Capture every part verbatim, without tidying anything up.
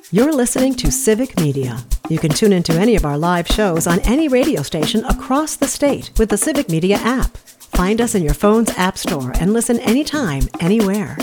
You're listening to Civic Media. You can tune into any of our live shows on any radio station across the state with the Civic Media app. Find us in your phone's app store and listen anytime, anywhere.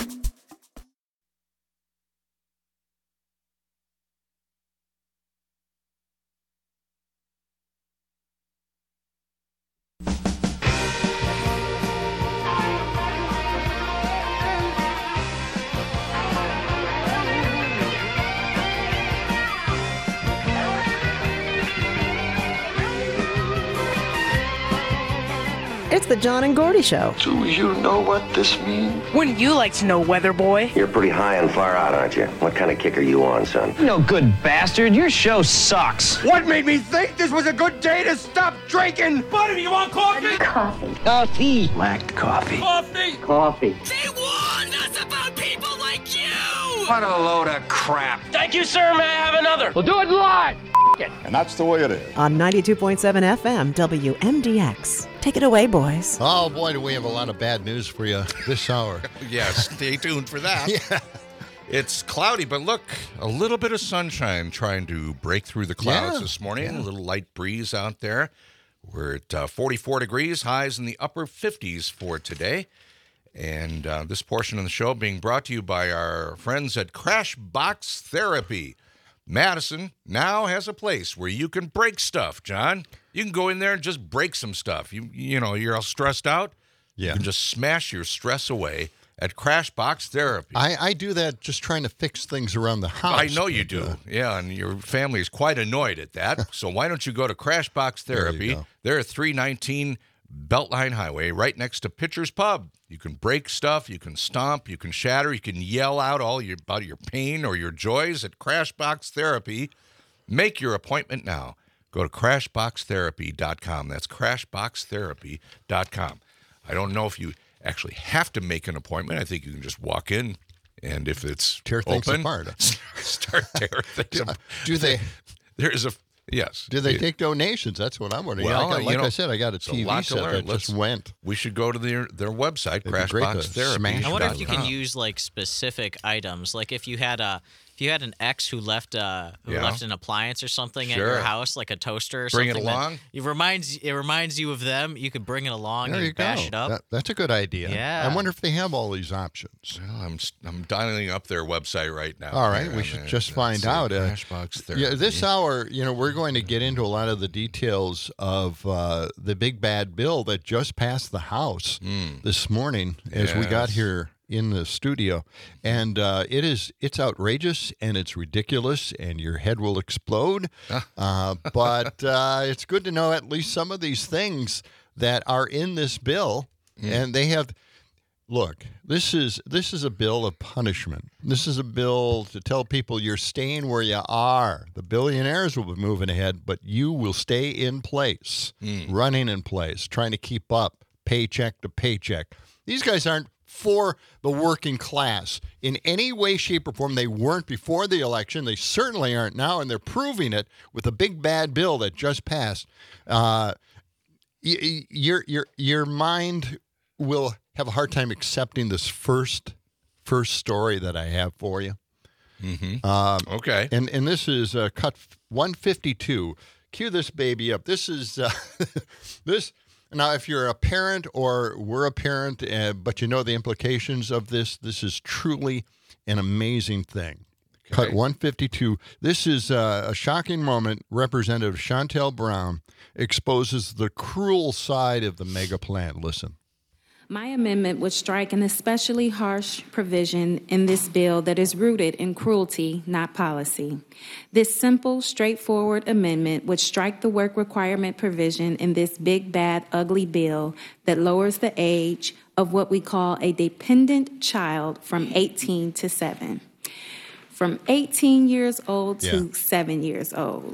It's the John and Gordy Show. Do you know what this means? Wouldn't you like to know, weather boy? You're pretty high and far out, aren't you? What kind of kick are you on, son? No good bastard. Your show sucks. What made me think this was a good day to stop drinking? Buddy, you want coffee? Coffee. Coffee. Black coffee. Coffee. Coffee. They warned us about people like you! What a load of crap. Thank you, sir. May I have another? We'll do it live. And that's the way it is. On ninety-two point seven F M, W M D X. Take it away, boys. Oh, boy, do we have a lot of bad news for you this hour. Yes, stay tuned for that. Yeah. It's cloudy, but look, a little bit of sunshine trying to break through the clouds Yeah, this morning. yeah. A little light breeze out there. We're at uh, forty-four degrees, highs in the upper fifties for today. And uh, this portion of the show being brought to you by our friends at Crash Box Therapy. Madison now has a place where you can break stuff, John. You can go in there and just break some stuff. You you know, you're all stressed out. Yeah. You can just smash your stress away at Crash Box Therapy. I, I do that just trying to fix things around the house. I know you do. Yeah, and your family is quite annoyed at that. So why don't you go to Crash Box There you Therapy? go. They're at three nineteen Beltline Highway, right next to Pitcher's Pub. You can break stuff, you can stomp, you can shatter, you can yell out all your, about your pain or your joys at Crash Box Therapy. Make your appointment now. Go to crash box therapy dot com. That's crash box therapy dot com. I don't know if you actually have to make an appointment. I think you can just walk in, and if it's Tear things open, apart. start tearing things apart. Do they There's a yes. do they Yeah. take donations? That's what I'm wondering. Well, Yeah, I got, you like know, I said, I got a it's a T V lot to set learn. that Let's- just went. We should go to their their website, It'd be great to crash box therapy. smash I wonder if you can dot com. use like specific items, like if you had a if you had an ex who left uh who Yeah. left an appliance or something at Sure. your house, like a toaster or Bring it something. that- along? It reminds it reminds you of them. You could bring it along There and you bash go. it up. That- that's a good idea. Yeah. I wonder if they have all these options. Well, I'm I'm dialing up their website right now. All right, Here, we I'm should gonna- just let's find see, out. Uh, Crash Box Therapy. Yeah, this hour, you know, we're going to get into a lot of the details of uh, the big bad bill that just passed the House this morning as we got Yes. here in the studio, and uh, it is it's outrageous and it's ridiculous, and your head will explode. uh, but uh, it's good to know at least some of these things that are in this bill, and they have. Look, this is this is a bill of punishment. This is a bill to tell people you're staying where you are. The billionaires will be moving ahead, but you will stay in place, running in place, trying to keep up paycheck to paycheck. These guys aren't for the working class in any way, shape, or form. They weren't before the election. They certainly aren't now, and they're proving it with a big bad bill that just passed. Uh, y- y- your your your mind will have a hard time accepting this first first story that I have for you. Mm-hmm. Um, Okay. and and this is uh, cut one fifty-two. Cue this baby up. This is uh, this. Now, if you're a parent or were a parent, uh, but you know the implications of this, this is truly an amazing thing. Okay. Cut one fifty-two. This is uh, a shocking moment. Representative Shontel Brown exposes the cruel side of the mega plan. Listen. My amendment would strike an especially harsh provision in this bill that is rooted in cruelty, not policy. This simple, straightforward amendment would strike the work requirement provision in this big, bad, ugly bill that lowers the age of what we call a dependent child from eighteen to seven. From eighteen years old to Yeah. seven years old.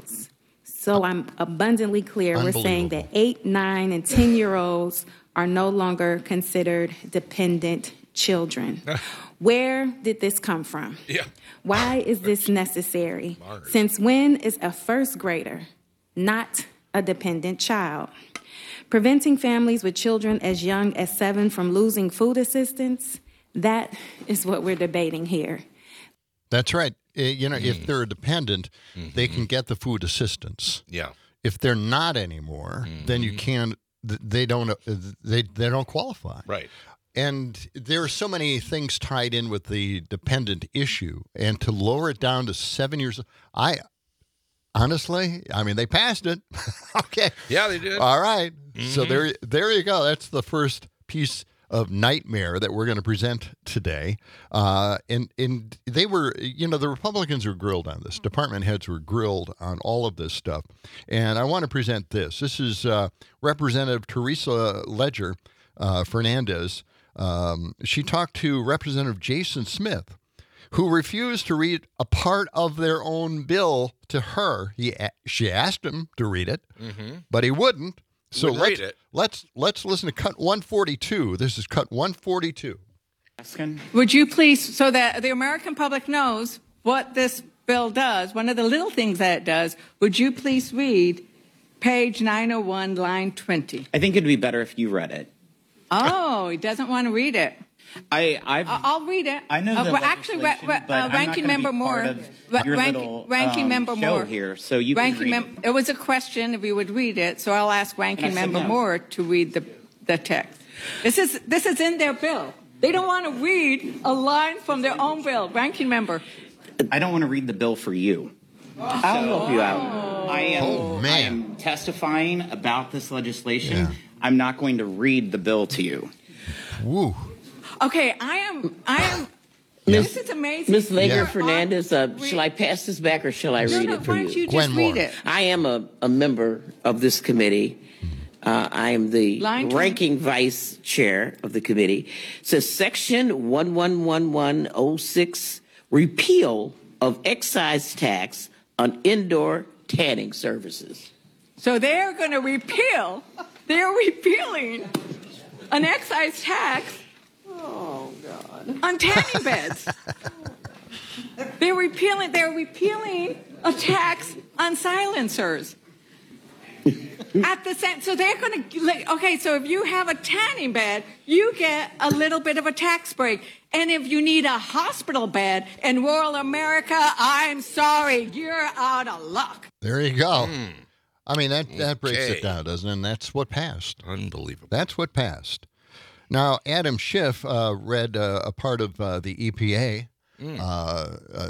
So I'm abundantly clear. We're saying that Unbelievable. eight, nine, and ten-year-olds are no longer considered dependent children. Where did this come from? Yeah. Why is this necessary? Martyrs. Since when is a first grader not a dependent child? Preventing families with children as young as seven from losing food assistance, that is what we're debating here. That's right. you know, mm. if they're a dependent, mm-hmm. they can get the food assistance. Yeah. If they're not anymore, mm-hmm. then you can't. They don't. They they don't qualify. Right. And there are so many things tied in with the dependent issue, and to lower it down to seven years, I honestly, I mean, they passed it. Okay. Yeah, they did. All right. Mm-hmm. So there, there you go. That's the first piece of nightmare that we're going to present today. Uh, and and they were, you know, the Republicans were grilled on this. Department heads were grilled on all of this stuff. And I want to present this. This is uh, Representative Teresa Ledger uh, Fernandez. Um, she talked to Representative Jason Smith, who refused to read a part of their own bill to her. He she asked him to read it, mm-hmm. but he wouldn't. So wouldn't let's, read it. let's let's listen to cut one forty-two. This is cut one forty-two. Would you please, so that the American public knows what this bill does, one of the little things that it does, would you please read page nine oh one, line twenty? I think it'd be better if you read it. Oh, he doesn't want to read it. I, I've, I'll read it. I know uh, the well, actually, uh, uh, ranking member Moore, your rank, little, ranking um, member show Moore here, so you ranking can read mem- it. It was a question if you would read it, so I'll ask ranking member no. Moore to read the the text. This is this is in their bill. They don't want to read a line from their own bill. Ranking member. I don't want to read the bill for you. I'll so, help you out. I am, oh, man. I am testifying about this legislation. Yeah. I'm not going to read the bill to you. Woo. Okay, I am. I am. This is amazing. Miz Ledger Yeah. Fernandez, uh, shall I pass this back or shall I No, read no, it for why don't you Gwen just read Moore. it? I am a, a member of this committee. Uh, I am the Line twenty. ranking vice chair of the committee. It says section one one one one oh six, repeal of excise tax on indoor tanning services. So they're going to repeal. They're repealing an excise tax. Oh God! On tanning beds. They're repealing. They're repealing a tax on silencers. At the same, so they're going to. Okay, so if you have a tanning bed, you get a little bit of a tax break, and if you need a hospital bed in rural America, I'm sorry, you're out of luck. There you go. Mm. I mean, that, that breaks Okay. it down, doesn't it? And that's what passed. Unbelievable. That's what passed. Now, Adam Schiff uh, read uh, a part of uh, the E P A Mm. uh, uh,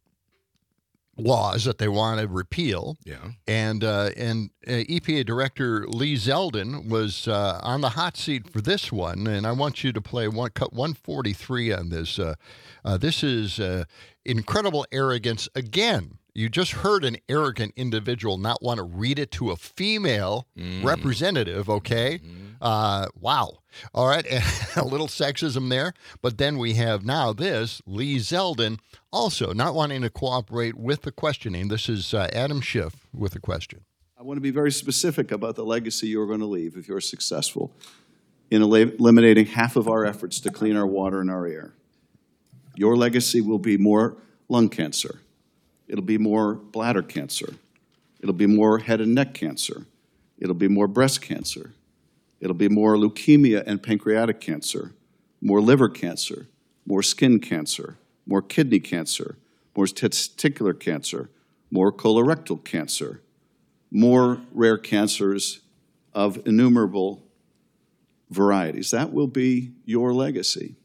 laws that they want to repeal. Yeah. And uh, and uh, E P A Director Lee Zeldin was uh, on the hot seat for this one, and I want you to play one cut one forty-three on this. Uh, uh, this is uh, incredible arrogance again. You just heard an arrogant individual not want to read it to a female mm. representative, okay? Mm. Uh, wow. All right, a little sexism there. But then we have now this, Lee Zeldin, also not wanting to cooperate with the questioning. This is uh, Adam Schiff with a question. I want to be very specific about the legacy you're going to leave if you're successful in eliminating half of our efforts to clean our water and our air. Your legacy will be more lung cancer. It'll be more bladder cancer. It'll be more head and neck cancer. It'll be more breast cancer. It'll be more leukemia and pancreatic cancer, more liver cancer, more skin cancer, more kidney cancer, more testicular cancer, more colorectal cancer, more rare cancers of innumerable varieties. That will be your legacy.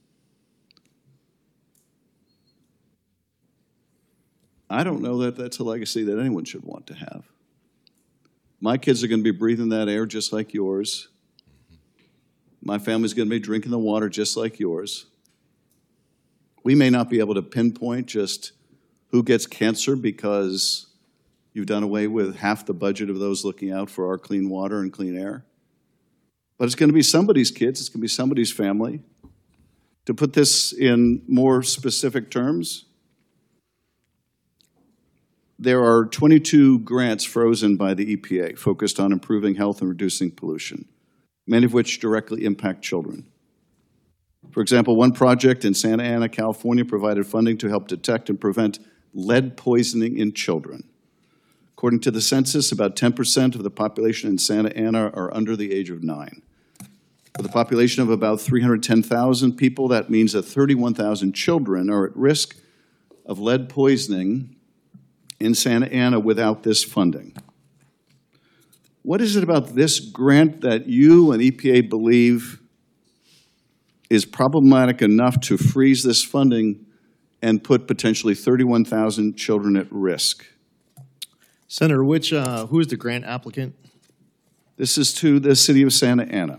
I don't know that that's a legacy that anyone should want to have. My kids are going to be breathing that air just like yours. My family's going to be drinking the water just like yours. We may not be able to pinpoint just who gets cancer because you've done away with half the budget of those looking out for our clean water and clean air. But it's going to be somebody's kids. It's going to be somebody's family. To put this in more specific terms, there are twenty-two grants frozen by the E P A focused on improving health and reducing pollution, many of which directly impact children. For example, one project in Santa Ana, California, provided funding to help detect and prevent lead poisoning in children. According to the census, about ten percent of the population in Santa Ana are under the age of nine. With a population of about three hundred ten thousand people, that means that thirty-one thousand children are at risk of lead poisoning in Santa Ana without this funding. What is it about this grant that you and E P A believe is problematic enough to freeze this funding and put potentially thirty-one thousand children at risk? Senator, which, uh, who is the grant applicant? This is to the city of Santa Ana.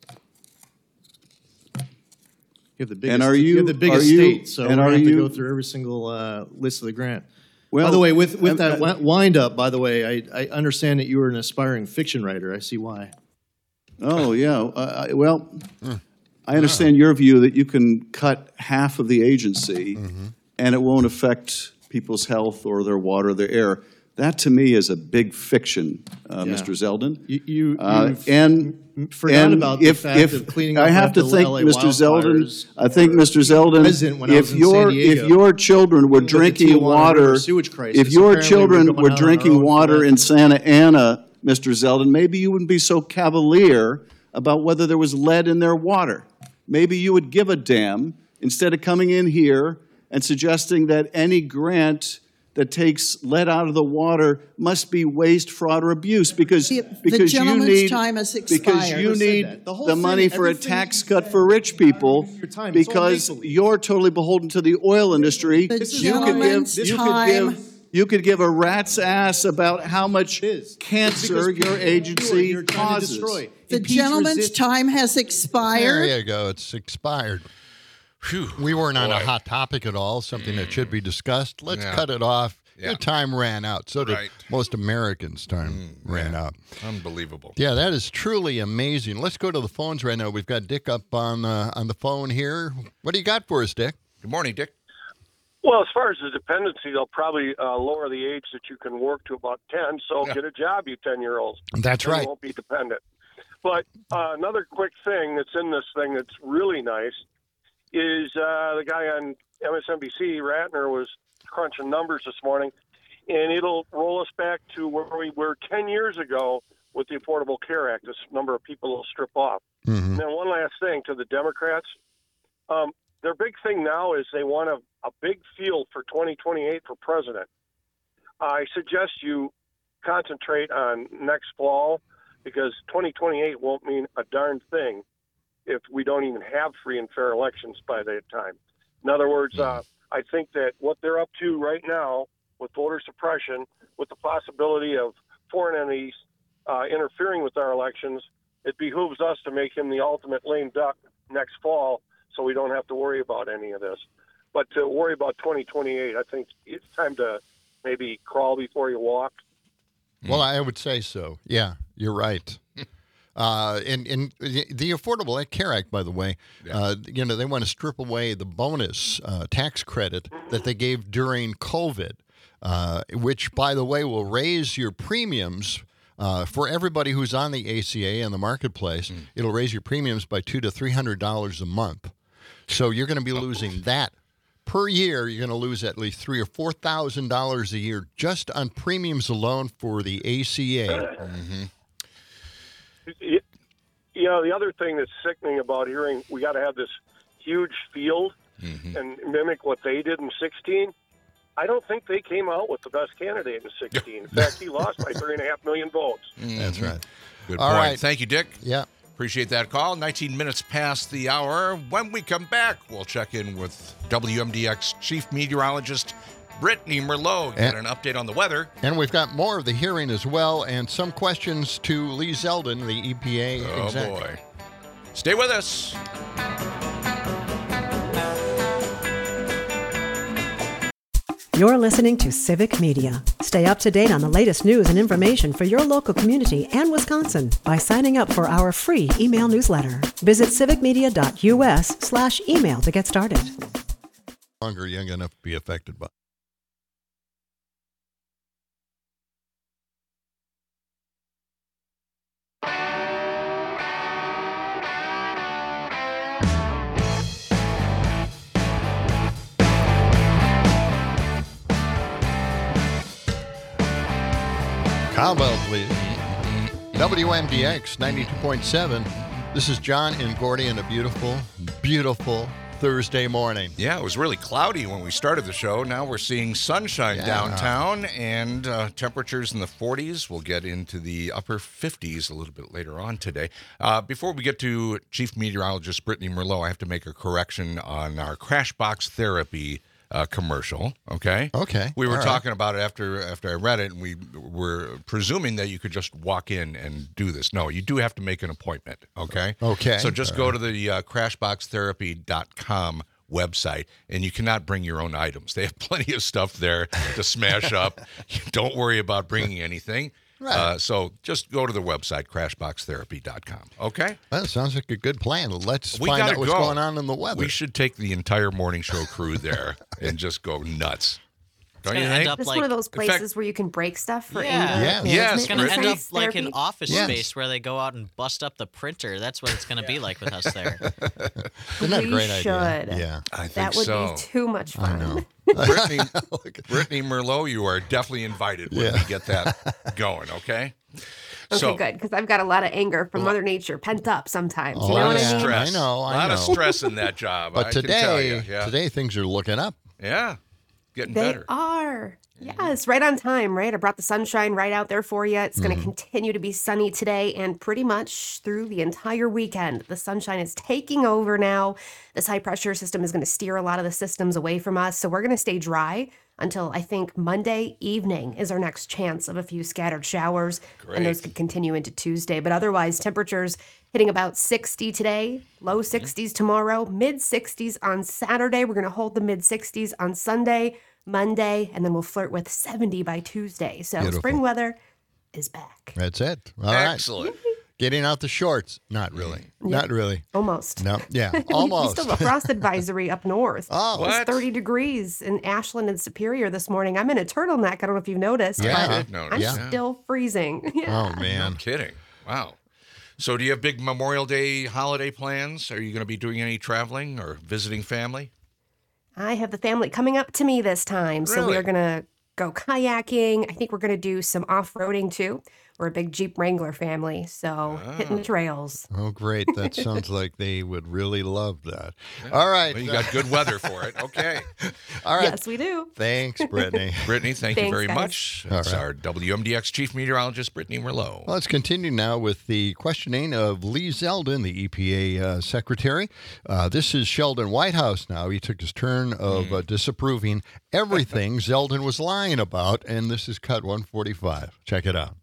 You have the biggest, and are you, you have the biggest are you, state, so and we're are going to have you, to go through every single uh, list of the grant. Well, by the way, with, with uh, that uh, wind up, by the way, I, I understand that you were an aspiring fiction writer. I see why. Oh, yeah. Uh, well, I understand your view that you can cut half of the agency mm-hmm. and it won't affect people's health or their water or their air. That, to me, is a big fiction, uh, yeah. Mister Zeldin. You, you uh, and forgot and about if, the fact if, of cleaning I up have to think, Mister Zeldin. I think, Mister Zeldin, if your if your children were drinking water, if your children were drinking water in Santa Ana, Mister Zeldin, maybe you wouldn't be so cavalier about whether there was lead in their water. Maybe you would give a damn instead of coming in here and suggesting that any grant that takes lead out of the water must be waste, fraud, or abuse because, the, because the you need, time has expired. because you need the, the money for a tax cut for rich people because you're totally beholden to the oil industry. The you could give, you time. could give, you could give a rat's ass about how much cancer your agency you're causes. The gentleman's resist. time has expired. There you go. It's expired. Whew. We weren't on Boy. a hot topic at all, something mm. that should be discussed. Let's yeah. cut it off. Yeah. Your time ran out. So did right. most Americans' time mm, ran yeah. out. Unbelievable. Yeah, that is truly amazing. Let's go to the phones right now. We've got Dick up on uh, on the phone here. What do you got for us, Dick? Good morning, Dick. Well, as far as the dependency, they'll probably uh, lower the age that you can work to about ten. So yeah. get a job, you ten-year-olds. That's and right. You won't be dependent. But uh, another quick thing that's in this thing that's really nice is uh, the guy on M S N B C, Ratner, was crunching numbers this morning, and it'll roll us back to where we were ten years ago with the Affordable Care Act. This number of people will strip off. Mm-hmm. And then one last thing to the Democrats. Um, their big thing now is they want a, a big field for twenty twenty-eight for president. I suggest you concentrate on next fall because twenty twenty-eight won't mean a darn thing if we don't even have free and fair elections by that time. In other words, uh, I think that what they're up to right now with voter suppression, with the possibility of foreign entities uh, interfering with our elections, it behooves us to make him the ultimate lame duck next fall so we don't have to worry about any of this. But to worry about twenty twenty-eight, I think it's time to maybe crawl before you walk. Well, I would say so. Yeah, you're right. Uh, and, and the Affordable Care Act, by the way, yeah. uh, you know, they want to strip away the bonus uh, tax credit that they gave during COVID, uh, which, by the way, will raise your premiums uh, for everybody who's on the A C A and the marketplace. Mm. It'll raise your premiums by two to three hundred dollars a month. So you're going to be losing that per year. You're going to lose at least three or four thousand dollars a year just on premiums alone for the A C A. Mm-hmm. You know, the other thing that's sickening about hearing we got to have this huge field mm-hmm. and mimic what they did in sixteen, I don't think they came out with the best candidate in sixteen. In fact, he lost by three and a half million votes. Mm-hmm. That's right. Good All point. Right. Thank you, Dick. Yeah. Appreciate that call. nineteen minutes past the hour. When we come back, we'll check in with W M D X Chief Meteorologist Brittany Merlot, get an update on the weather. And we've got more of the hearing as well, and some questions to Lee Zeldin, the E P A oh, exec. Oh, boy. Stay with us. You're listening to Civic Media. Stay up to date on the latest news and information for your local community and Wisconsin by signing up for our free email newsletter. Visit civicmedia.us slash email to get started. Longer young enough to be affected by. Cowbell, please. W M D X ninety-two point seven. This is John and Gordy in a beautiful, beautiful Thursday morning. Yeah, it was really cloudy when we started the show. Now we're seeing sunshine Yeah. downtown and uh, temperatures in the forties. We'll get into the upper fifties a little bit later on today. Uh, before we get to Chief Meteorologist Brittany Merlot, I have to make a correction on our Crashbox Therapy uh, commercial, okay? Okay. We were All right. talking about it after after I read it, and we were presuming that you could just walk in and do this. No, you do have to make an appointment, okay? Okay. So just All go right. to the uh, crashbox therapy dot com website, and you cannot bring your own items. They have plenty of stuff there to smash up. Don't worry about bringing anything. Right. Uh, so just go to the website, crashbox therapy dot com, okay? Well, that sounds like a good plan. Let's We find gotta out what's go. going on in the weather. We should take the entire morning show crew there and just go nuts. Don't you gonna end think? up It's like- one of those in fact- places where you can break stuff for Yeah. anger Yes. management. Yes, It's going to end Brittany. up like an Therapy. office Yes. space where they go out and bust up the printer. That's what it's going to be like with us there. Isn't that a We great idea? should. Yeah. I think That would so. be too much fun. I know. Brittany, Brittany Merlot, you are definitely invited when Yeah. we get that going, okay? Okay, so, good, because I've got a lot of anger from Mother Nature pent up sometimes. Oh, You know what yeah. I mean? stress. I know, I A lot of know. stress in that job. But I can tell today, you. Yeah. today things are looking up. Yeah. Getting They better. are. Yes, right on time, right? I brought the sunshine right out there for you. It's going to continue to be sunny today and pretty much through the entire weekend. The sunshine is taking over now. This high pressure system is going to steer a lot of the systems away from us. So we're going to stay dry until I think Monday evening is our next chance of a few scattered showers. And those Great. could continue into Tuesday. But otherwise, temperatures hitting about sixty today, low sixties tomorrow, mid sixties on Saturday. We're going to hold the mid sixties on Sunday, Monday, and then we'll flirt with seventy by Tuesday. So Beautiful. spring weather is back. That's it. All right. Excellent. Getting out the shorts. Not really. Not really. Almost. No. Yeah. We Almost. still have a frost advisory up north. Oh. It's What? thirty degrees in Ashland and Superior this morning. I'm in a turtleneck. I don't know if you've noticed. Yeah. but I did notice. I'm Yeah. still freezing. Yeah. Oh, man. No kidding. Wow. So do you have big Memorial Day holiday plans? Are you going to be doing any traveling or visiting family? I have the family coming up to me this time. So we Really? are going to go kayaking. I think we're going to do some off-roading too. We're a big Jeep Wrangler family, so hitting the trails. Oh, great. That sounds like they would really love that. All right. Well, you got good weather for it. Okay. All right. Yes, we do. Thanks, Brittany. Brittany, thank you Thanks, very guys. much. All That's right. our W M D X Chief Meteorologist, Brittany Merlot. Well, let's continue now with the questioning of Lee Zeldin, the E P A uh, secretary. Uh, this is Sheldon Whitehouse now. He took his turn of uh, disapproving everything Zeldin was lying about, and this is cut one forty-five. Check it out.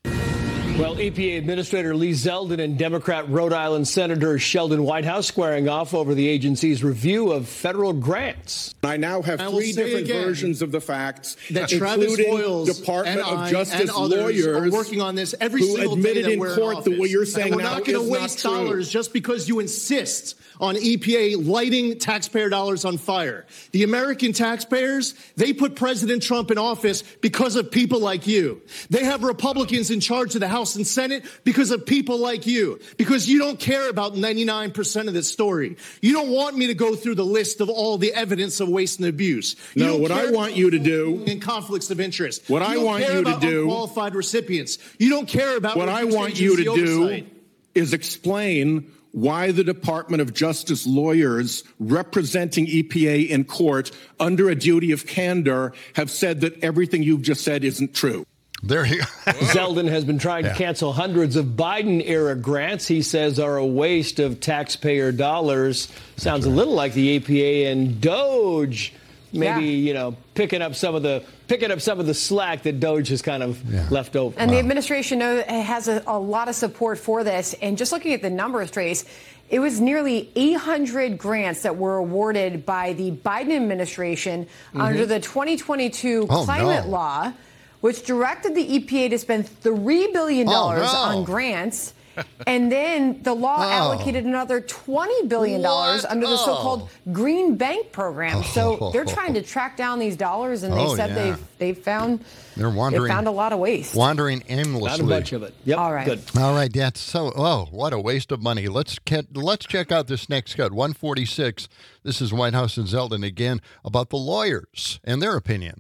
Well, E P A Administrator Lee Zeldin and Democrat Rhode Island Senator Sheldon Whitehouse squaring off over the agency's review of federal grants. I now have I will three say different again versions of the facts, that Travis including Hoyles Department and of I Justice and others lawyers are working on this every who single admitted day that in we're court in that office. what you're saying and we're now not going is to not waste true. dollars just because you insist on E P A lighting taxpayer dollars on fire. The American taxpayers, they put President Trump in office because of people like you. They have Republicans in charge of the House and Senate because of people like you, because you don't care about ninety-nine percent of this story. You don't want me to go through the list of all the evidence of waste and abuse. You No, don't what I care want about you to do- and conflicts of interest. What You I don't want care you to about do- unqualified recipients. You don't care about What I reduced want you to agency do oversight. is explain why the Department of Justice lawyers representing E P A in court under a duty of candor have said that everything you've just said isn't true. There you go. Zeldin has been trying Yeah. to cancel hundreds of Biden-era grants he says are a waste of taxpayer dollars. Sounds a little like the E P A and Doge, maybe, Yeah. you know, picking up some of the picking up some of the slack that Doge has kind of Yeah. left over. And the administration know- has a, a lot of support for this. And just looking at the numbers, Trace, it was nearly eight hundred grants that were awarded by the Biden administration under the twenty twenty-two Oh, climate no. law, which directed the E P A to spend three billion dollars Oh, no. on grants. And then the law Oh. allocated another twenty billion dollars What? under the Oh. so-called Green Bank program. So they're trying to track down these dollars, and they Oh, said yeah. they've they've found They're they wandering. found a lot of waste. Wandering aimlessly. Not a bunch of it. Yep. All right. Good. All right, that's so. Oh, what a waste of money. Let's get, let's check out this next cut. one forty-six. This is Whitehouse and Zeldin again about the lawyers and their opinion.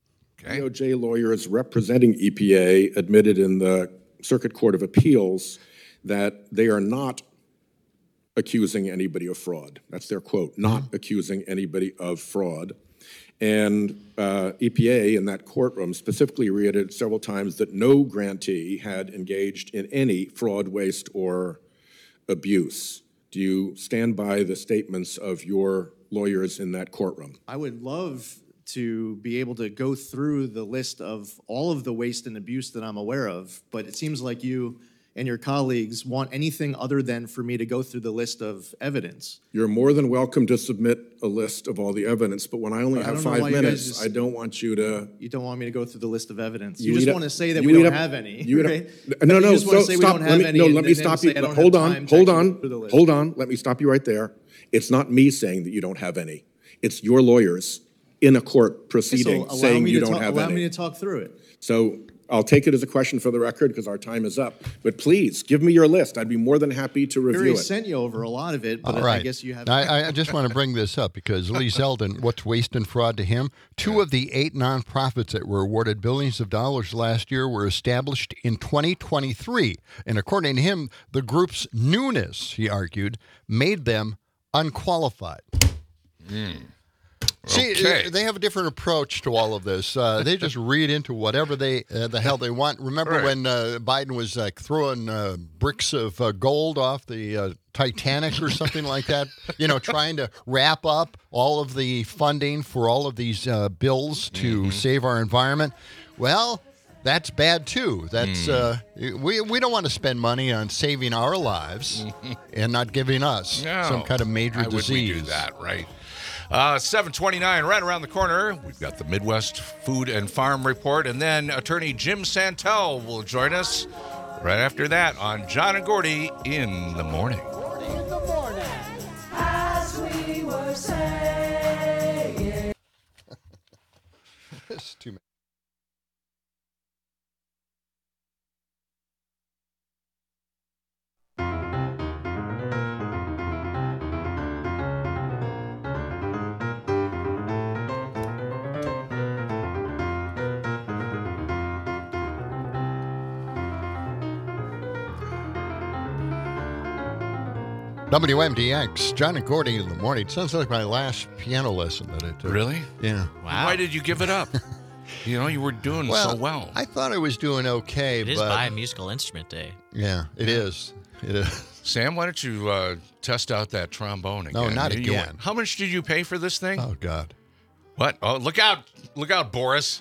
D O J lawyers representing E P A admitted in the Circuit Court of Appeals that they are not accusing anybody of fraud. That's their quote, not accusing anybody of fraud. And uh, E P A in that courtroom specifically reiterated several times that no grantee had engaged in any fraud, waste, or abuse. Do you stand by the statements of your lawyers in that courtroom? I would love to be able to go through the list of all of the waste and abuse that I'm aware of, but it seems like you and your colleagues want anything other than for me to go through the list of evidence. You're more than welcome to submit a list of all the evidence, but when I only But I have don't know five why you minutes, guys just- I don't want you to... You don't want me to go through the list of evidence. You You, just eat want to up- say that you we eat don't up- have any. you eat up- right? No, You no, just want so to say we stop. don't Let have me, any, no, and let me then stop say you. I don't Hold have on, time to hold actually on, go through the list. hold on. Let me stop you right there. It's not me saying that you don't have any. It's your lawyers in a court Okay, so proceeding allow saying me you to don't talk- have allow any. me to talk through it. So I'll take it as a question for the record because our time is up. But please, give me your list. I'd be more than happy to I review already it. sent you over a lot of it, but All I right. guess you have. I, I just want to bring this up because Lee Zeldin, what's waste and fraud to him? Two of the eight nonprofits that were awarded billions of dollars last year were established in twenty twenty-three. And according to him, the group's newness, he argued, made them unqualified. Mm. See, Okay. they have a different approach to all of this. Uh, they just read into whatever they uh, the hell they want. Remember Right. when uh, Biden was like throwing uh, bricks of uh, gold off the uh, Titanic or something like that? You know, trying to wrap up all of the funding for all of these uh, bills to Mm-hmm. save our environment. Well, that's bad too. That's Mm. uh, we we don't want to spend money on saving our lives and not giving us No. some kind of major Why would disease. we do that, right? Uh, seven twenty-nine, right around the corner. We've got the Midwest Food and Farm Report, and then attorney Jim Santel will join us right after that on John and Gordy in the morning. In the morning, as we were saying. It's too many. W M D X, John and Gordy in the morning. Sounds like my last piano lesson that I took. Really? Yeah. Why did you give it up? You know, you were doing Well, so well. I thought I was doing okay, It is but by a musical instrument day. yeah, it is. It is. Sam, why don't you uh, test out that trombone again? No, not You- you- again. how much did you pay for this thing? Oh God. What? Oh, look out! Look out, Boris!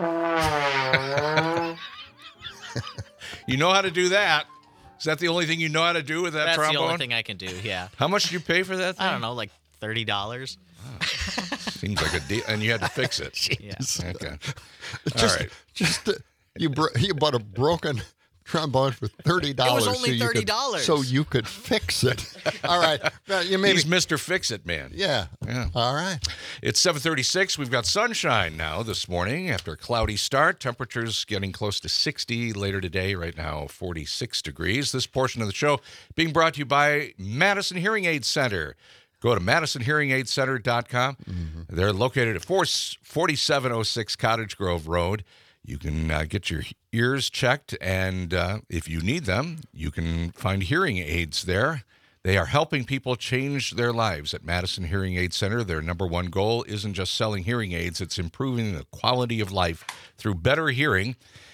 You know how to do that? Is that the only thing you know how to do with that That's trombone? the only thing I can do, yeah. How much did you pay for that thing? I don't know, like thirty dollars. Seems like a deal, and you had to fix it. Yes. Okay. Just, All right. just uh, you bro- you bought a broken trombone for thirty dollars. only thirty dollars. so you could fix it. All right. Well, you maybe. He's Mister Fix-It Man. Yeah. Yeah. All right. It's seven thirty-six. We've got sunshine now this morning after a cloudy start. Temperatures getting close to sixty later today. Right now, forty-six degrees. This portion of the show being brought to you by Madison Hearing Aid Center. Go to madison hearing aid center dot com. Mm-hmm. They're located at forty-seven oh six Cottage Grove Road. You can uh, get your ears checked, and uh, if you need them, you can find hearing aids there. They are helping people change their lives at Madison Hearing Aid Center. Their number one goal isn't just selling hearing aids, it's improving the quality of life through better hearing.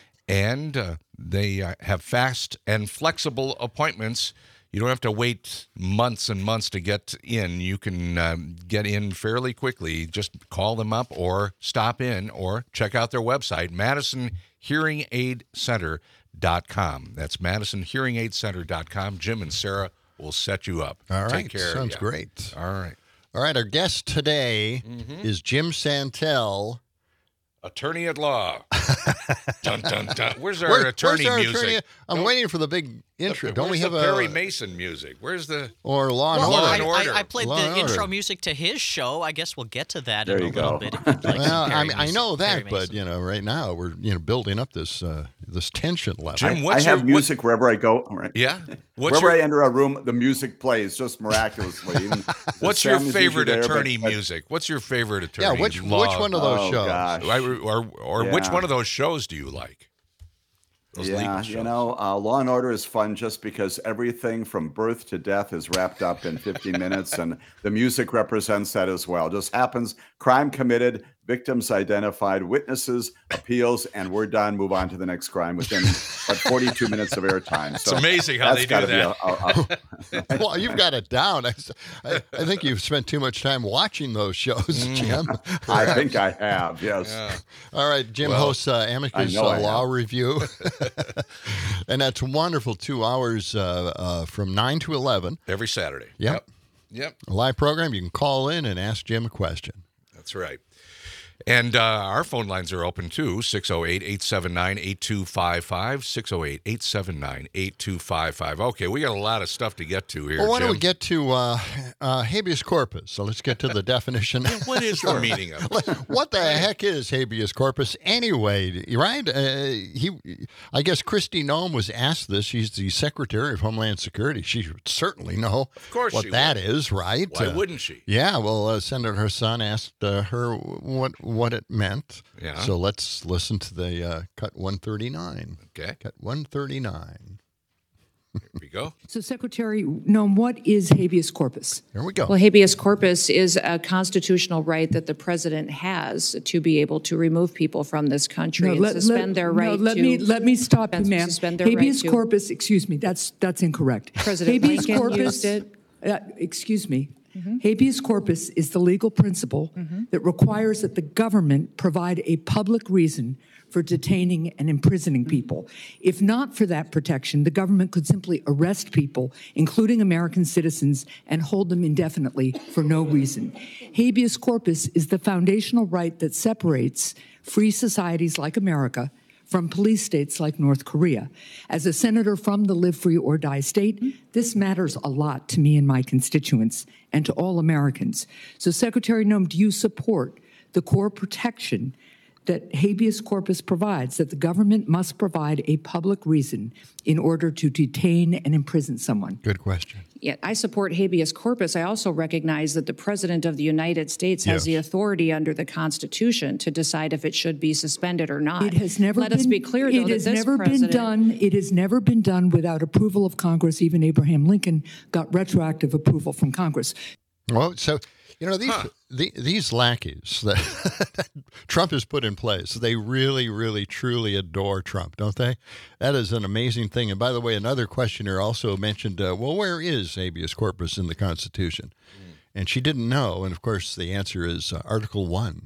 And uh, they uh, have fast and flexible appointments. You don't have to wait months and months to get in. You can um, get in fairly quickly. Just call them up or stop in or check out their website, madison hearing aid center dot com. That's madison hearing aid center dot com. Jim and Sarah will set you up. All right. Take care. Sounds of you. great. All right. All right. Our guest today Mhm. is Jim Santel. Attorney at law. Dun, dun, dun. Where's our Where- attorney where's our music? attorney? I'm Don't- waiting for the big intro. Don't we Where's have the a Perry Mason music? Where's the or Law and Well, Order? I, and Order. I, I played Law the and intro Order. music to his show. I guess we'll get to that There in a you little go. bit. If you'd like some Well, I Perry mean, I Mason- know Perry that, but Mason. you know, right now we're you know building up this uh, this tension level. Jim, I, I what's have your, music wherever I go. Right. Yeah. What's Wherever your, I enter a room, the music plays just miraculously. Even the what's your sound is favorite usually there, but- attorney but- music? What's your favorite attorney? Yeah, which law? which one of those Oh, shows? gosh. Or, or, or which Yeah. one of those shows do you like? Those yeah, legal you shows. know, uh, Law and Order is fun just because everything from birth to death is wrapped up in fifteen minutes, and the music represents that as well. Just happens, crime committed, victims identified, witnesses, appeals, and we're done. Move on to the next crime within but forty-two minutes of airtime. So it's amazing how they do that. A, a, a, well, you've got it down. I, I, I think you've spent too much time watching those shows, Jim. I think I have, yes. Yeah. All right, Jim Well, hosts uh, Amicus I know uh, I Law have. Review. And that's wonderful, two hours uh, uh, from nine to eleven. Every Saturday. Yep. Yep. Yep. A live program. You can call in and ask Jim a question. That's right. And uh, our phone lines are open too, six oh eight, eight seven nine, eight two five five, six oh eight, eight seven nine, eight two five five. Okay, we got a lot of stuff to get to here, Well, why Jim. don't we get to uh, uh, habeas corpus? So let's get to the definition. What is the meaning of it? What the heck is habeas corpus anyway? Right? Uh, he, I guess Kristi Noem was asked this. She's the Secretary of Homeland Security. She should certainly know Of course what she that would. is, right? Why Uh, wouldn't she? Yeah. Well, uh, Senator Hassan asked uh, her what what it meant. Yeah. So let's listen to the uh, cut one thirty-nine. Okay. Cut one thirty-nine. Here we go. So, Secretary Noem, what is habeas corpus? There we go. Well, habeas corpus is a constitutional right that the president has to be able to remove people from this country No, and let- suspend let- their no, right let to me let me stop you, suspend- ma'am. suspend their Habeas right to- corpus, excuse me, that's that's incorrect. President habeas Lincoln corpus, used it. Uh, excuse me. Habeas corpus is the legal principle that requires that the government provide a public reason for detaining and imprisoning people. If not for that protection, the government could simply arrest people, including American citizens, and hold them indefinitely for no reason. Habeas corpus is the foundational right that separates free societies like America from police states like North Korea. As a senator from the Live Free or Die state, this matters a lot to me and my constituents and to all Americans. So, Secretary Noem, do you support the core protection that habeas corpus provides, that the government must provide a public reason in order to detain and imprison someone? Good question. Yeah, I support habeas corpus. I also recognize that the President of the United States has Yes. the authority under the Constitution to decide if it should be suspended or not. It has never Let been, us be clear, though, it that has this never president, been done. It has never been done without approval of Congress. Even Abraham Lincoln got retroactive approval from Congress. Well, so, you know, these the, these lackeys that Trump has put in place, they really, really, truly adore Trump, don't they? That is an amazing thing. And by the way, another questioner also mentioned, uh, well, where is habeas corpus in the Constitution? Mm. And she didn't know. And, of course, the answer is uh, Article one.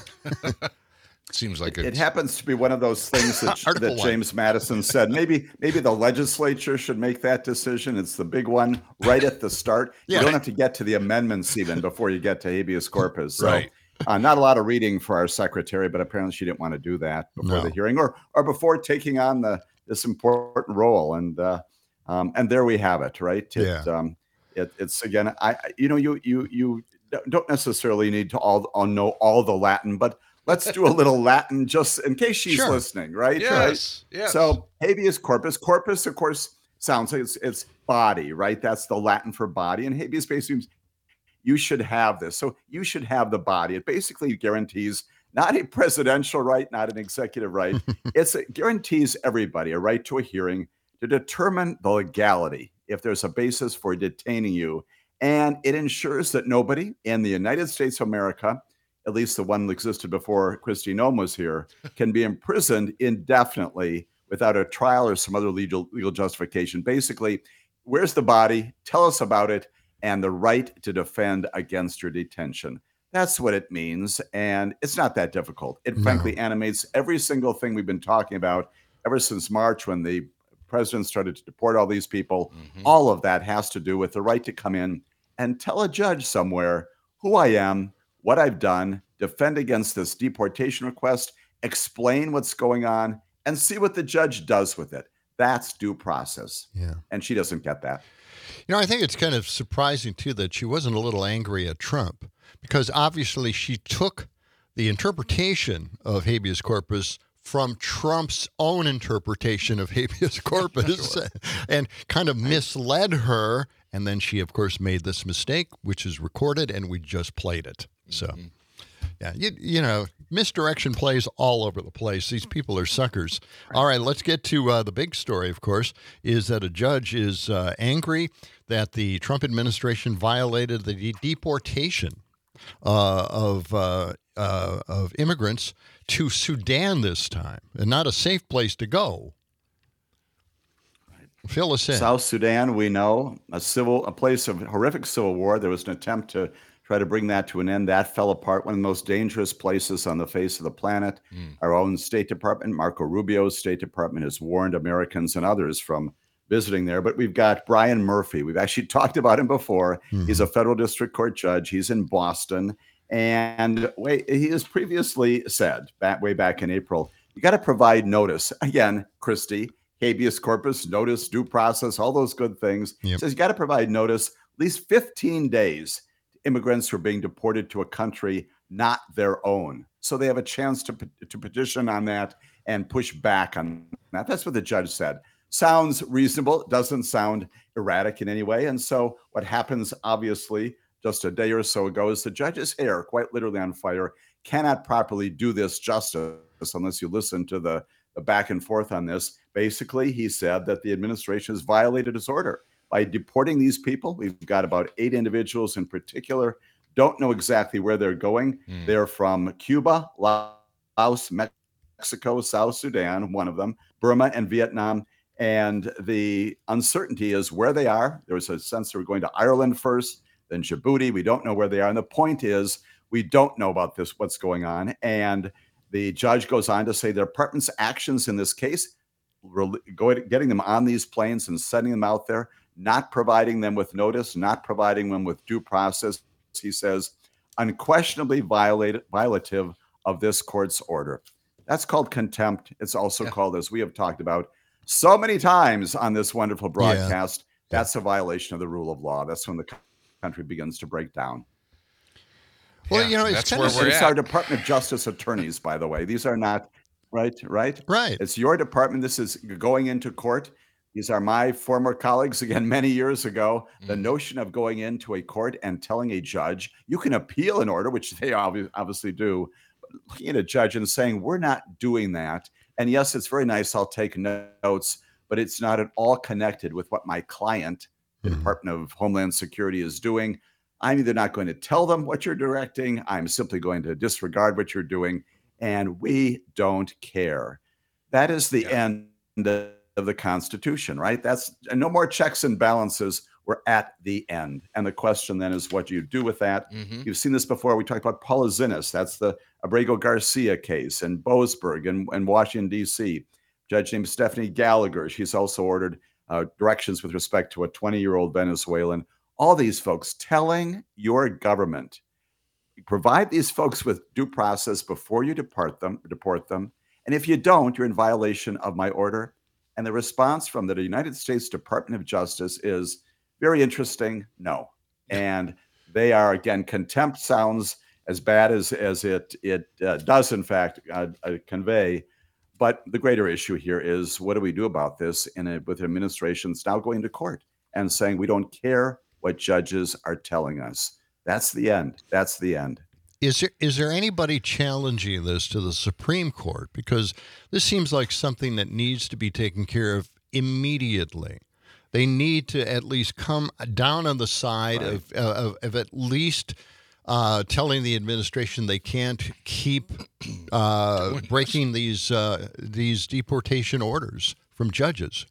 Seems like it, it's... it happens to be one of those things that, Article that one. James Madison said. Maybe maybe the legislature should make that decision. It's the big one right at the start. Yeah. You don't have to get to the amendments even before you get to habeas corpus. So, Right. uh, not a lot of reading for our secretary, but apparently she didn't want to do that before No. the hearing or or before taking on the this important role. And uh, um, and there we have it. Right. It, Yeah. um, it, it's again. I I- you know you you you don't necessarily need to all, all know all the Latin, but let's do a little Latin just in case she's Sure. listening, right? Yes, Right? yes. So habeas corpus. Corpus, of course, sounds like it's, it's body, right? That's the Latin for body. And habeas basically means you should have this. So you should have the body. It basically guarantees not a presidential right, not an executive right. It's it guarantees everybody a right to a hearing to determine the legality if there's a basis for detaining you. And it ensures that nobody in the United States of America, at least the one that existed before Kristi Noem was here, can be imprisoned indefinitely without a trial or some other legal legal justification. Basically, where's the body? Tell us about it, and the right to defend against your detention. That's what it means, and it's not that difficult. It No. frankly animates every single thing we've been talking about ever since March when the president started to deport all these people. Mhm. All of that has to do with the right to come in and tell a judge somewhere who I am, what I've done, defend against this deportation request, explain what's going on, and see what the judge does with it. That's due process. Yeah. And she doesn't get that. You know, I think it's kind of surprising, too, that she wasn't a little angry at Trump because obviously she took the interpretation of habeas corpus from Trump's own interpretation of habeas corpus and kind of misled her. And then she, of course, made this mistake, which is recorded, and we just played it. So, Yeah, you, you know, misdirection plays all over the place. These people are suckers. All right, let's get to uh, the big story, of course, is that a judge is uh, angry that the Trump administration violated the de- deportation uh, of uh, uh, of immigrants to Sudan this time, and not a safe place to go. Fill us in. South Sudan, we know, a civil, a place of horrific civil war. There was an attempt to try to bring that to an end. That fell apart. One of the most dangerous places on the face of the planet. Mm. Our own State Department, Marco Rubio's State Department, has warned Americans and others from visiting there. But we've got Brian Murphy. We've actually talked about him before. Mm. He's a federal district court judge. He's in Boston. And wait, he has previously said, back, way back in April, you got to provide notice. Again, Christy, habeas corpus, notice, due process, all those good things. Yep. Says you got to provide notice at least fifteen days to immigrants who are being deported to a country not their own. So they have a chance to, to petition on that and push back on that. That's what the judge said. Sounds reasonable. Doesn't sound erratic in any way. And so what happens, obviously, just a day or so ago is the judge's hair, quite literally on fire, cannot properly do this justice unless you listen to the, the back and forth on this. Basically, he said that the administration has violated his order by deporting these people. We've got about eight individuals in particular. Don't know exactly where they're going. Mm. They're from Cuba, Laos, Mexico, South Sudan, one of them, Burma, and Vietnam. And the uncertainty is where they are. There was a sense they were going to Ireland first, then Djibouti. We don't know where they are. And the point is, we don't know about this, what's going on. And the judge goes on to say the department's actions in this case, going, getting them on these planes and sending them out there, not providing them with notice, not providing them with due process, he says, unquestionably violated, violative of this court's order. That's called contempt. It's also yeah. called, as we have talked about so many times on this wonderful broadcast, yeah. that's a violation of the rule of law. That's when the country begins to break down. Well, yeah, you know, it's that's kind where of we're it's at. Our Department of Justice attorneys, by the way. These are not right, right, right. It's your department. This is going into court. These are my former colleagues, again, many years ago. Mm. The notion of going into a court and telling a judge, you can appeal an order, which they obviously do, but looking at a judge and saying, we're not doing that. And yes, it's very nice. I'll take notes, but it's not at all connected with what my client, the mm. Department of Homeland Security, is doing. I'm either not going to tell them what you're directing. I'm simply going to disregard what you're doing. And we don't care. That is the yeah. end of the Constitution, right? That's no more checks and balances. We're at the end. And the question then is, what do you do with that? Mm-hmm. You've seen this before. We talked about Paula Zinnes. That's the Abrego Garcia case in Boasberg in, in Washington, D C. Judge named Stephanie Gallagher. She's also ordered uh, directions with respect to a twenty-year-old Venezuelan. All these folks telling your government, provide these folks with due process before you depart them, deport them. And if you don't, you're in violation of my order. And the response from the United States Department of Justice is very interesting. No. And they are, again, contempt sounds as bad as, as it, it uh, does, in fact, uh, uh, convey. But the greater issue here is, what do we do about this in a, with administrations now going to court and saying we don't care what judges are telling us? That's the end. That's the end. Is there is there anybody challenging this to the Supreme Court? Because this seems like something that needs to be taken care of immediately. They need to at least come down on the side right. of, of of at least uh, telling the administration they can't keep uh, breaking these uh, these deportation orders from judges.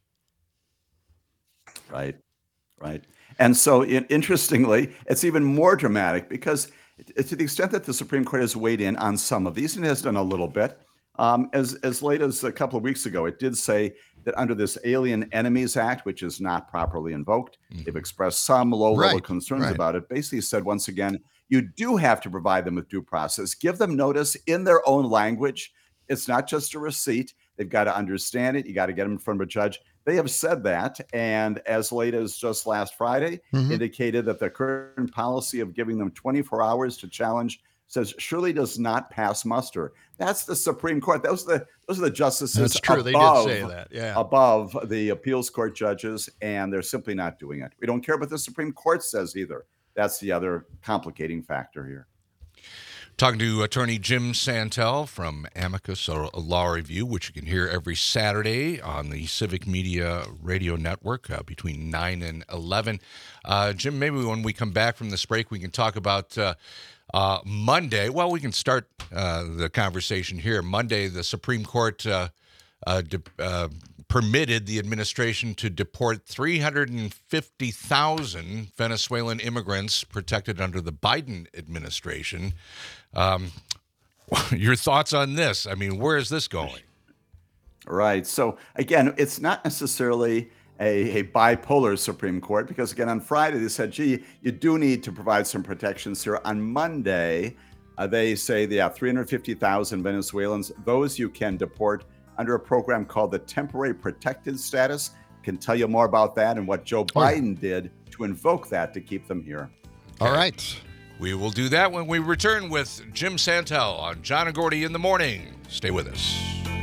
Right, right. And so, it, interestingly, it's even more dramatic because to the extent that the Supreme Court has weighed in on some of these, and it has done a little bit, um, as, as late as a couple of weeks ago, it did say that under this Alien Enemies Act, which is not properly invoked, mm-hmm. they've expressed some low-level right, concerns right. about it, basically said, once again, you do have to provide them with due process. Give them notice in their own language. It's not just a receipt. They've got to understand it. You got to get them in front of a judge. They have said that, and as late as just last Friday, mm-hmm. indicated that the current policy of giving them twenty-four hours to challenge says surely does not pass muster. That's the Supreme Court. Those are the those are the justices. That's true. Above, they did say that. Yeah, above the appeals court judges, and they're simply not doing it. We don't care what the Supreme Court says either. That's the other complicating factor here. Talking to attorney Jim Santel from Amicus Law Review, which you can hear every Saturday on the Civic Media Radio Network uh, between nine and eleven. Uh, Jim, maybe when we come back from this break, we can talk about uh, uh, Monday. Well, we can start uh, the conversation here. Monday, the Supreme Court uh, uh, de- uh, permitted the administration to deport three hundred fifty thousand Venezuelan immigrants protected under the Biden administration. Um, your thoughts on this? I mean, where is this going? Right. So again, it's not necessarily a, a bipolar Supreme Court, because again, on Friday they said, gee, you do need to provide some protections here. On Monday, uh, they say they have three hundred fifty thousand Venezuelans. Those you can deport under a program called the Temporary Protected Status. Can tell you more about that and what Joe Biden did to invoke that to keep them here. Okay. All right. We will do that when we return with Jim Santel on John and Gordy in the Morning. Stay with us.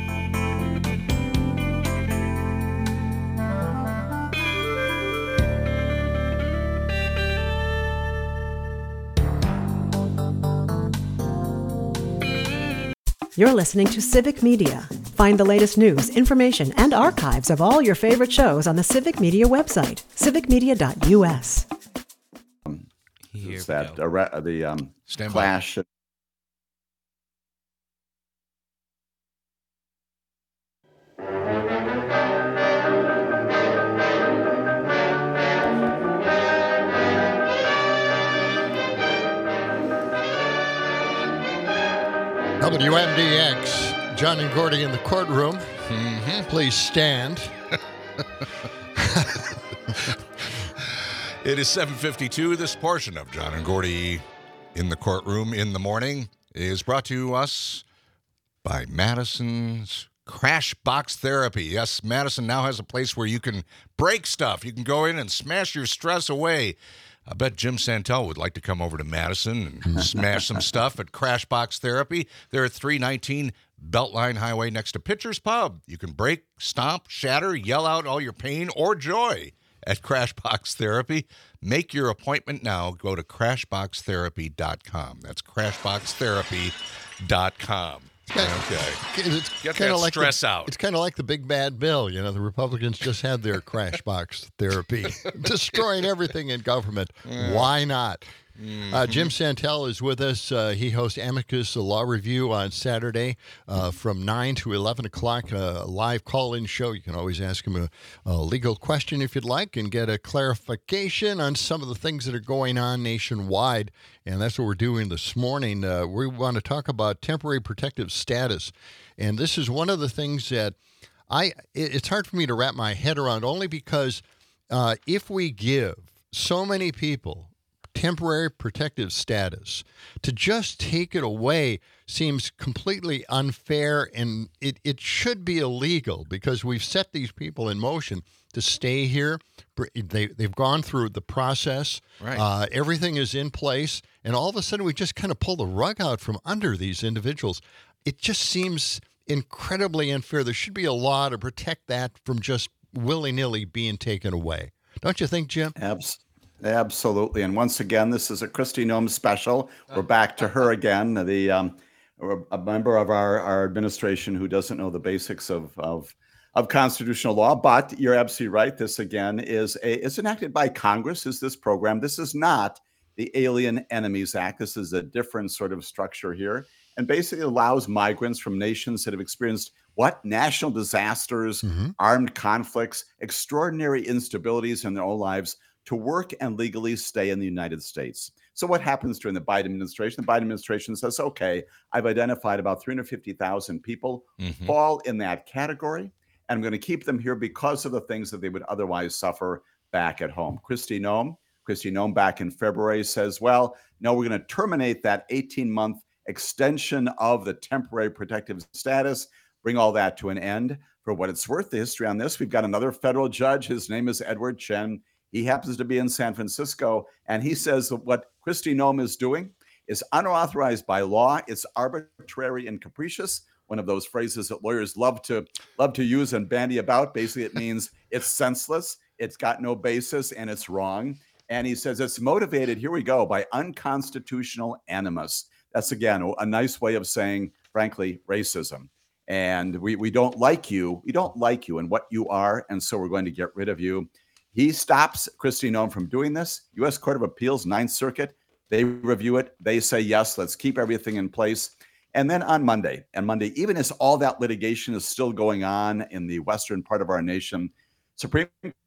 You're listening to Civic Media. Find the latest news, information, and archives of all your favorite shows on the Civic Media website, civic media dot u s. Is that uh, re- the um, Stand clash? by. W M D X, John and Gordy in the courtroom. Mm-hmm. Please stand. It is seven fifty-two. This portion of John and Gordy in the courtroom in the morning is brought to us by Madison's Crash Box Therapy. Yes, Madison now has a place where you can break stuff. You can go in and smash your stress away. I bet Jim Santel would like to come over to Madison and smash some stuff at Crash Box Therapy. They're at three nineteen Beltline Highway next to Pitcher's Pub. You can break, stomp, shatter, yell out all your pain or joy at Crash Box Therapy. Make your appointment now. Go to crash box therapy dot com. That's crash box therapy dot com. Okay. It's Get kinda that like stress the, out. It's kind of like the big bad bill. You know, the Republicans just had their crash box therapy, destroying everything in government. Yeah. Why not? Mm-hmm. Uh, Jim Santel is with us. Uh, he hosts Amicus Law Review on Saturday uh, from nine to eleven o'clock, a live call-in show. You can always ask him a, a legal question if you'd like and get a clarification on some of the things that are going on nationwide. And that's what we're doing this morning. Uh, we want to talk about temporary protective status. And this is one of the things that I it, it's hard for me to wrap my head around, only because uh, if we give so many people temporary protective status, to just take it away seems completely unfair, and it, it should be illegal, because we've set these people in motion to stay here. They, they've gone through the process. Right. Uh, everything is in place, and all of a sudden we just kind of pull the rug out from under these individuals. It just seems incredibly unfair. There should be a law to protect that from just willy-nilly being taken away. Don't you think, Jim? Absolutely. Absolutely. And once again, this is a Kristi Noem special. We're back to her again, the um, a member of our, our administration who doesn't know the basics of, of, of constitutional law. But you're absolutely right. This, again, is a, is enacted by Congress, is this program. This is not the Alien Enemies Act. This is a different sort of structure here, and basically allows migrants from nations that have experienced what? National disasters, mm-hmm. armed conflicts, extraordinary instabilities in their own lives, to work and legally stay in the United States. So what happens during the Biden administration? The Biden administration says, okay, I've identified about three hundred fifty thousand people Mm-hmm. fall in that category, and I'm going to keep them here because of the things that they would otherwise suffer back at home. Kristi Noem, Kristi Noem back in February says, well, no, we're going to terminate that eighteen-month extension of the temporary protective status, bring all that to an end. For what it's worth, the history on this, we've got another federal judge. His name is Edward Chen. He happens to be in San Francisco, and he says that what Kristi Noem is doing is unauthorized by law. It's arbitrary and capricious, one of those phrases that lawyers love to love to use and bandy about. Basically, it means it's senseless, it's got no basis, and it's wrong. And he says it's motivated, here we go, by unconstitutional animus. that's again a nice way of saying, frankly, racism. And we, we don't like you. We don't like you and what you are. And so we're going to get rid of you. He stops Kristi Noem from doing this. U S Court of Appeals, Ninth Circuit, they review it. They say, yes, let's keep everything in place. And then on Monday, and Monday, even as all that litigation is still going on in the western part of our nation, Supreme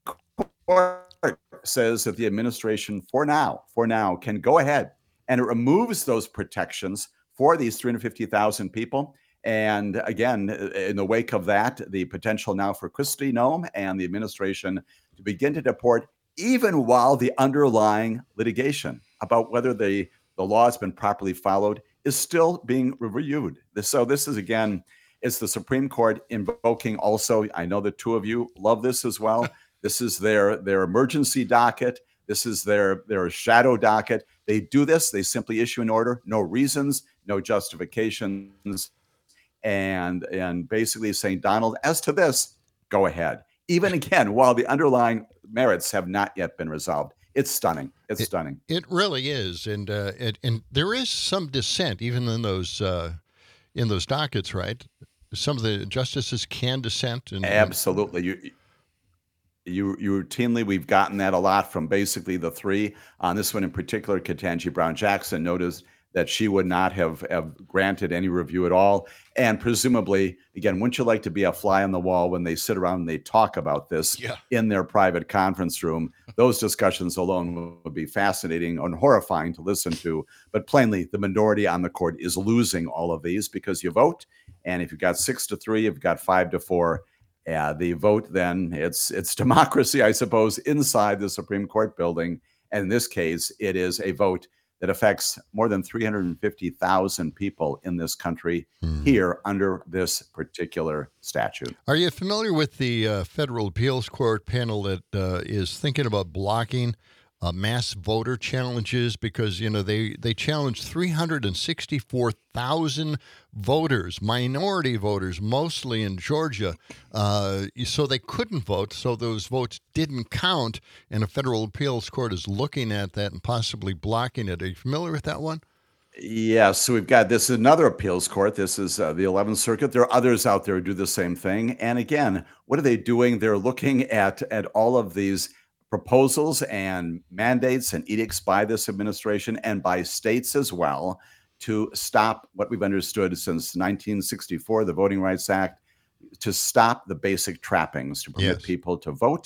Court says that the administration, for now, for now, can go ahead and it removes those protections for these three hundred fifty thousand people. And again, in the wake of that, the potential now for Kristi Noem and the administration to begin to deport, even while the underlying litigation about whether the, the law has been properly followed is still being reviewed. So this is, again, it's the Supreme Court invoking also, I know the two of you love this as well. This is their, their emergency docket. This is their, their shadow docket. They do this. They simply issue an order, no reasons, no justifications. And, and basically saying, Donald, as to this, go ahead. Even again, while the underlying merits have not yet been resolved. It's stunning. It's it, stunning. It really is. And uh, it, and there is some dissent, even in those uh, in those dockets, right? Some of the justices can dissent. And, Absolutely. You, you, you routinely, we've gotten that a lot from basically the three. On this one in particular, Ketanji Brown Jackson noticed that she would not have, have granted any review at all. And presumably, again, wouldn't you like to be a fly on the wall when they sit around and they talk about this yeah. in their private conference room? Those discussions alone would be fascinating and horrifying to listen to. But plainly, the minority on the court is losing all of these because you vote. And if you've got six to three, you've got five to four. Yeah, the vote then, it's it's democracy, I suppose, inside the Supreme Court building. And in this case, it is a vote that affects more than three hundred fifty thousand people in this country hmm. here under this particular statute. Are you familiar with the uh, Federal Appeals Court panel that uh, is thinking about blocking uh, mass voter challenges? Because, you know, they, they challenged three hundred sixty-four thousand voters, minority voters, mostly in Georgia. Uh, so they couldn't vote, so those votes didn't count, and a federal appeals court is looking at that and possibly blocking it. Are you familiar with that one? Yeah, so we've got this is another appeals court. This is uh, the eleventh Circuit. There are others out there who do the same thing. And again, what are they doing? They're looking at, at all of these proposals and mandates and edicts by this administration and by states as well to stop what we've understood since nineteen sixty-four, the Voting Rights Act, to stop the basic trappings to permit yes. people to vote.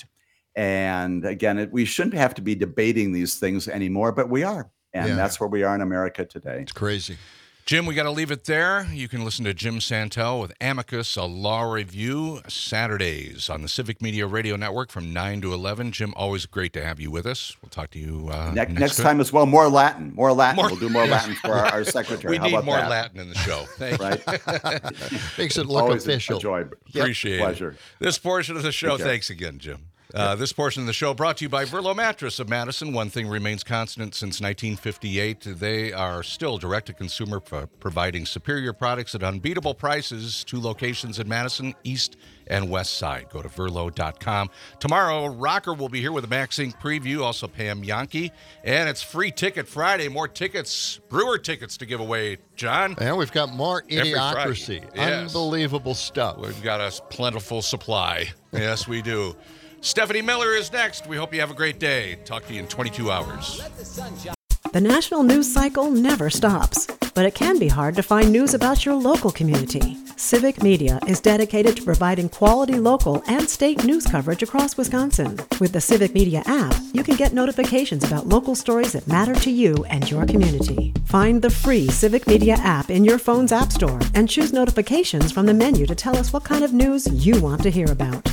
And again, it, we shouldn't have to be debating these things anymore, but we are. And yeah. that's where we are in America today. It's crazy. Jim, we got to leave it there. You can listen to Jim Santel with Amicus, a law review, Saturdays on the Civic Media Radio Network from nine to eleven. Jim, always great to have you with us. We'll talk to you uh, ne- next, next time as well. More Latin. More Latin. More, we'll do more Latin for our, our secretary. We How need about more that? Latin in the show. Thank right? you. Makes it look always official. A joy. Appreciate Pleasure. it. This portion of the show, thanks again, Jim. Uh, this portion of the show brought to you by Verlo Mattress of Madison. One thing remains constant since nineteen fifty-eight. They are still direct-to-consumer, pro- providing superior products at unbeatable prices. Two locations in Madison, East and West Side. Go to verlo dot com. Tomorrow, Rocker will be here with a Max Incorporated preview, also Pam Yankee. And it's Free Ticket Friday. More tickets, Brewer tickets to give away, John. And we've got more Idiocracy. Yes. Unbelievable stuff. We've got a plentiful supply. Yes, we do. Stephanie Miller is next. We hope you have a great day. Talk to you in twenty-two hours. The national news cycle never stops, but it can be hard to find news about your local community. Civic Media is dedicated to providing quality local and state news coverage across Wisconsin. With the Civic Media app, you can get notifications about local stories that matter to you and your community. Find the free Civic Media app in your phone's app store and choose notifications from the menu to tell us what kind of news you want to hear about.